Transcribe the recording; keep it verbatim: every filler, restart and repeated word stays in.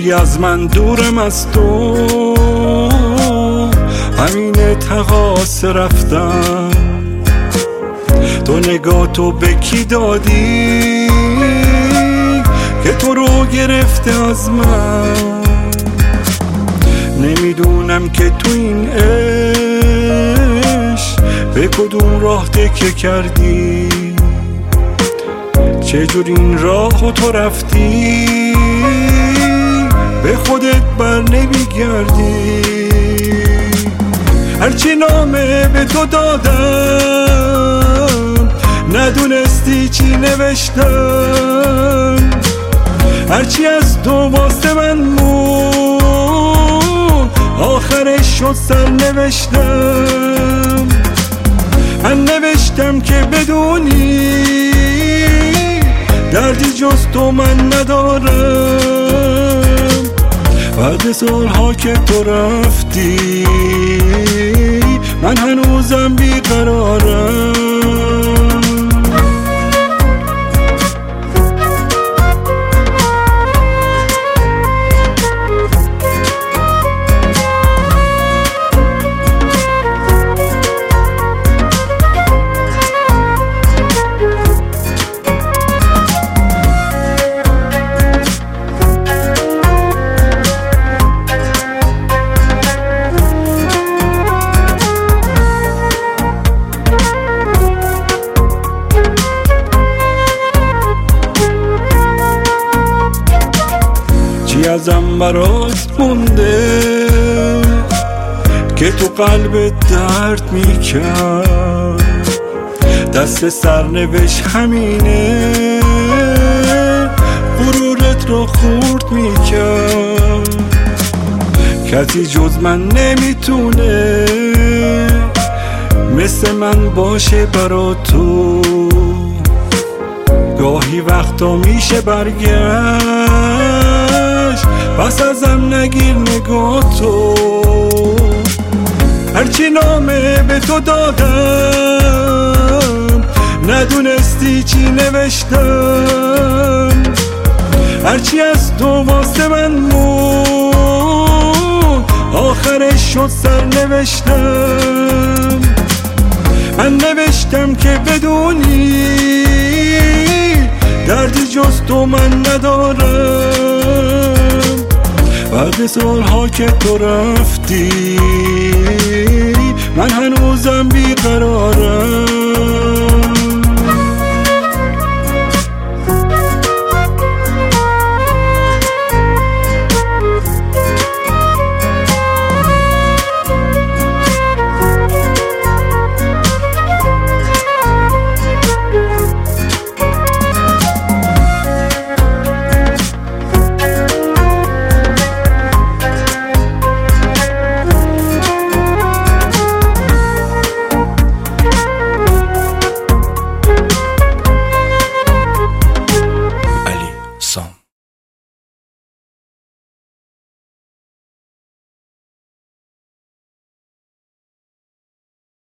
گفتی از من دورم از تو، همین تقاصه رفتم. تو نگاه تو به کی دادی که تو رو گرفته از من؟ نمیدونم که تو این عشق به کدوم راه تکیه کردی، چجور این راهو تو رفتی به خودت بر نمیگردی؟ هرچی نامه به تو دادم ندونستی چی نوشتم، هرچی از تو واسه من مون آخرش شد سر نوشتم. من نوشتم که بدونی دردی جز تو من ندارم. بعد سالها که تو رفتی من هنوزم بیقرارم. چی ازم برات مونده که تو قلبت درد میکرد؟ دست سرنوشت همینه غرورت رو خورد میکرد. کسی جز من نمیتونه مثل من باشه برا تو، گاهی وقتا میشه برگشت پس ازم نگیر نگاه تو. هرچی نامه به تو دادم ندونستی چی نوشتم، هرچی از تو واسه من مون آخرش شد سر نوشتم. من نوشتم که بدونی دردی جز تو من ندارم. بعد سالها که تو رفتی من هنوزم بیقرارم.